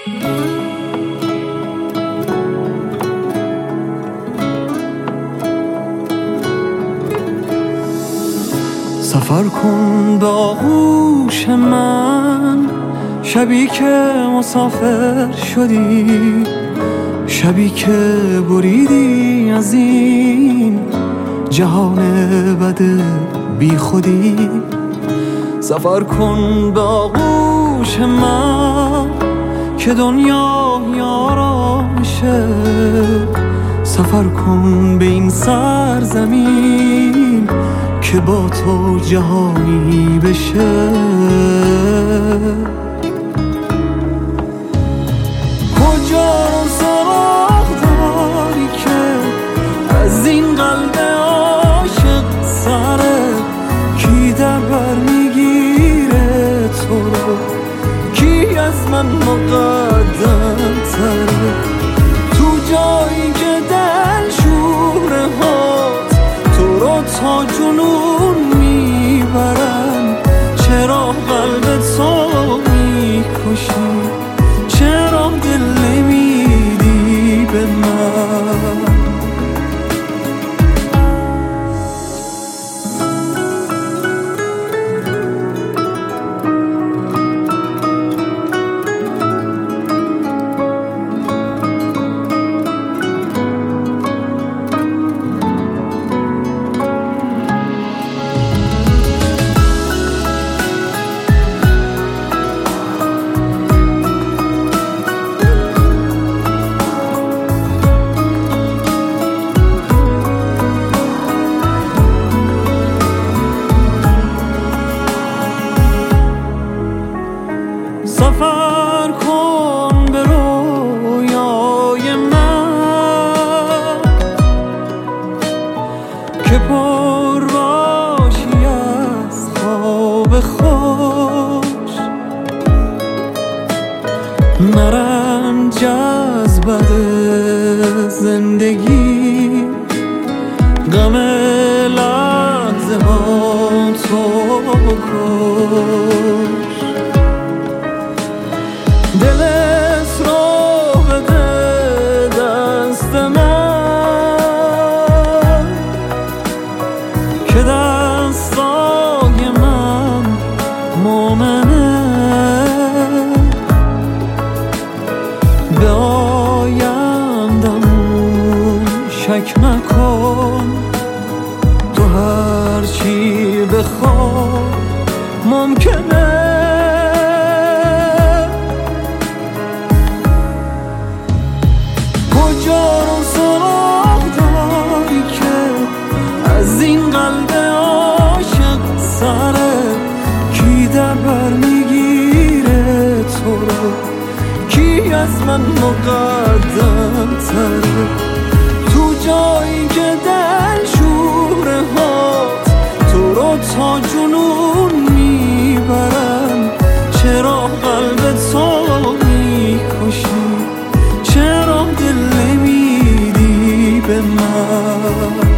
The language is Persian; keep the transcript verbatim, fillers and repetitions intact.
سفر کن با آغوش من، شبی که مسافر شدی، شبی که بریدی از این جهان بد بی خودی. سفر کن با آغوش من که دنیا آرامشه، سفر کن به این سرزمین که با تو جهانی بشه. کجا رو سراغ داری که از این قلب عاشق سره، کی در بر میگیره تو رو، کی از من مقدم تره. تو جایی که دل شوره هات تو رو تا جنون میبرن، چرا قلب تو میکشی، چرا دل نمیدی به من. سفر کن به رویای من که پر باشی از خواب خوش، نرنج از بد زندگی، غم لحظه ها تو کش. دل اسرا بده دست من که دستای من مومنه، به آیندمون شک نکن، تو هرچی بخوای ممکنه. کجا رو سراغ داری که از این قلب عاشق سره، کی در بر میگیره تو رو، کی از من مقدم تره. تو جایی که دل شوره هات تو رو تا جنون میبرن، چرا قلب تو میکشی، چرا دل نمیدی به من.